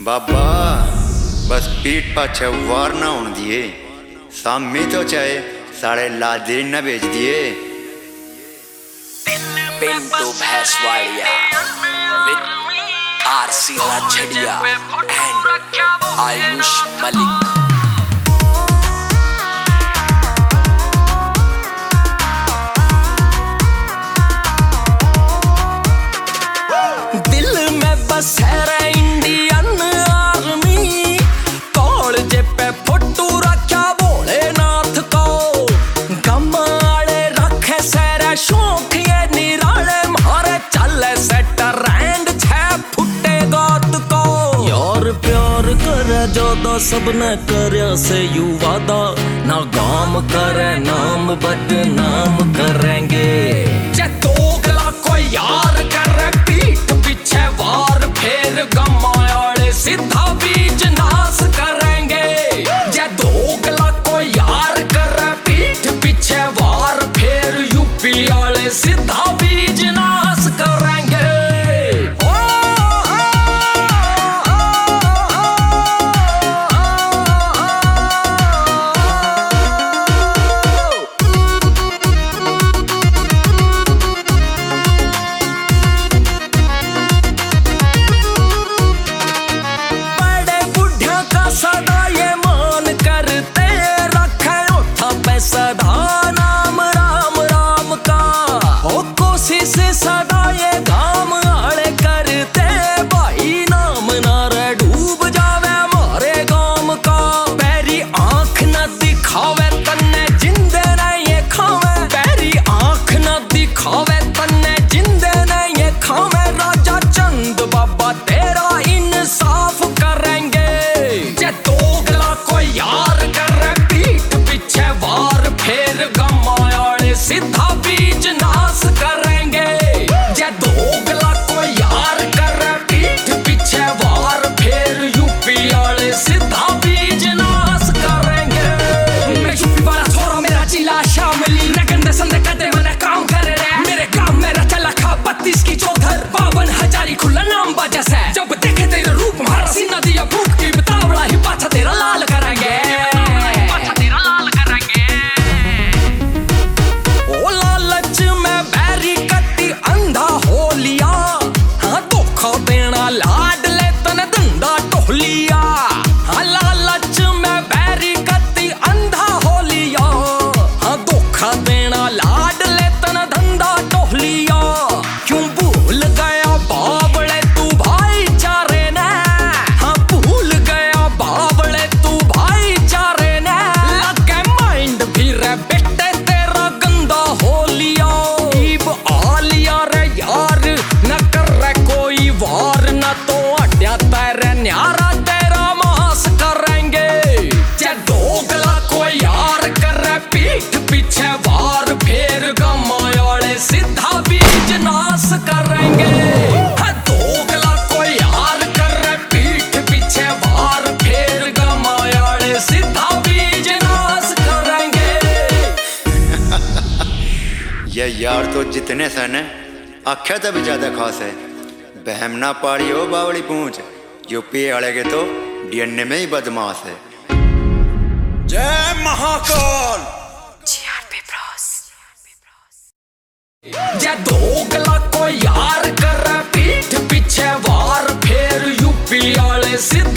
बाबा बस पीठ पाछे वार ना होने दिए, सामी तो चाहे साढ़े लादरी न भेज दिए। Pintu भैंसवाड़िया with RC राजड़िया and Ayush Malik. दिल में बस है इंडियन आर्मी, कॉलेज पे फोटो रखा भोलेनाथ को, गमाड़े रखे सारे शौक ये निराले, मारे चले सेटर रैंड 6 फुटे गात को। यार प्यार करे ज्यादा सबने करे से यू वादा, ना गाम करे नाम बदनाम करेंगे। दोगला को यार करे पीठ पीछे वार, फिर गमायाले सीधा बीज नाश करेंगे। जे दोगला को यार करे पीठ पीछे वार, फिर यूपी वाले सीधा बीज नाश करेंगे। सदा ये मान करते रखे उठा पे सदा नाम राम राम का, ओ कोशिश सदा ये गाम आड़े करते, भाई नाम नारे डूब जावे मारे गाम का। पैरी आंख न दिखावे तन्ने जिंदे नहीं ये खावे, पैरी आंख न दिखावे तन्ने जिंदे नहीं ये खावे। राजा चंद बाबा तेरा इंसाफ करेंगे। दोगला को यार करे पीठ पीछे वार, फिर गमायाले सीधा बीज नाश करेंगे। जे दोगला को यार करे पीठ पीछे वार, फिर यूपी वाले सीधा बीज नाश करेंगे। मैं यूपी वाला छोरा, मेरा जिला शामली, न गंदे संदे कदे मैंने काम करे रे। मेरे काम मेरा चला खा 32 की चौधर, 52 हजारी खुला नाम बाजा से। जब देखे तेरा रूप मारा सीना दिया भूख की बतावड़ा ही पाछा तेरा लाल करेंगे। ओ लालच में बैरी कट्टी अंधा हो लिया, हाँ धोखा देना लाड ले तने धंधा टोलिया। हाँ लालच में बैरी कट्टी अंधा हो लिया, हाँ धोखा देना लाड ले तने धंधा टोलिया। क्यों भूल गया बावड़े तू भाईचारे ने, हाँ भूल गया बावड़े तू भाईचारे ने। लगे माइंड भी रे बेटे तेरा गंदा हो लिया, ईब आ लिया रे यार, न कर रे कोई वार, न तो अड्या तेरे न्यारा तेरा मास करेंगे। जे दोगला को यार करे पीठ पीछे वार, फिर गमायाले सीधा बीज नाश करेंगे। दोगला को यार करे पीठ पीछे वार, फिर गमायाले सीधा बीज नाश करेंगे। ये यार तो जितने सन आख्या तब ज्यादा खास है, बहम ना पाड़ी हो बावड़ी पूंछ, यूपी वाले के तो डीएनए में ही बदमाश है। जय महाकाल। जे दोगला को यार करे पीठ पीछे वार, फिर यूपी वाले सीधा